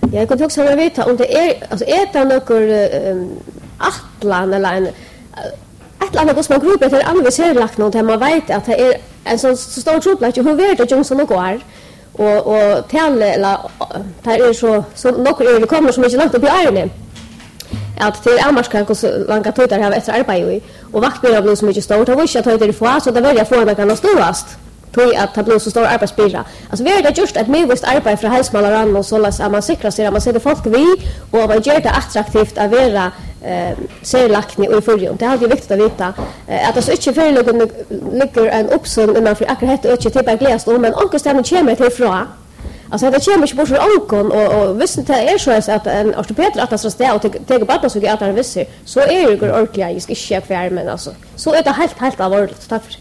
Jag kunde också veta om det är alltså det någon attlan eller en ett annat hos man grupp heter Alvis Herlagt något där man vet att det är en så stor trubbel hur vet att Johnson och går och till eller där är så några kommer som inte långt upp i armen att till Amarska så långa tid där har efter arbete i och vaktbilar blir så mycket stort och visst att det är få så det vill jag få man kan ståast tror att det blir så stor arbetsbyrda. Alltså vi är det just ett medvist arbete för hälsmålaran och så att man säkrar sig att man sätter folk vi och man gör det attraktivt att vara serlakni och i förrjun. Det är alltid viktigt att veta att det så inte ligger en uppsyn innan för akkurat och inte till glädst men onkelstämmen kommer till fra. Alltså det kommer inte bort från onkon och visst det är så att en ortoped att så ställ och ta bara så att han visser så är det ordentligt jag ska inte men alltså så är det helt allvarligt tack för